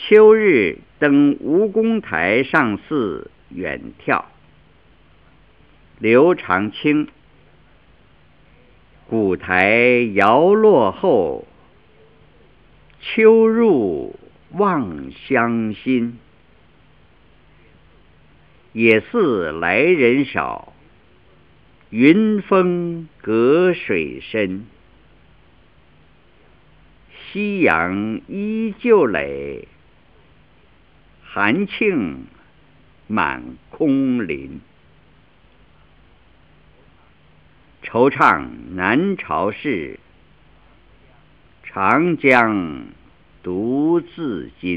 秋日登吴公台上寺远眺，刘长卿。古台摇落后，秋入望乡心。野寺来人少，云峰隔水深。夕阳依旧垒，寒磬满空林。惆怅南朝事，长江独自今。